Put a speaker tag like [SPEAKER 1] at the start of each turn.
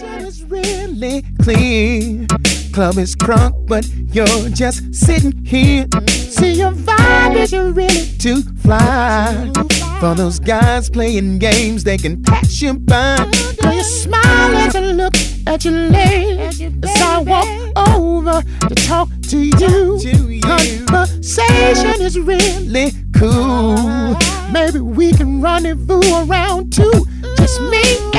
[SPEAKER 1] Is really clear. Club is crunk, but you're just sitting here. See, your vibe is really too fly. For those guys playing games, they can pass you by. Do you smile as I look at your legs? As I walk over to talk to you. Conversation is really cool. Maybe we can rendezvous around 2. Just me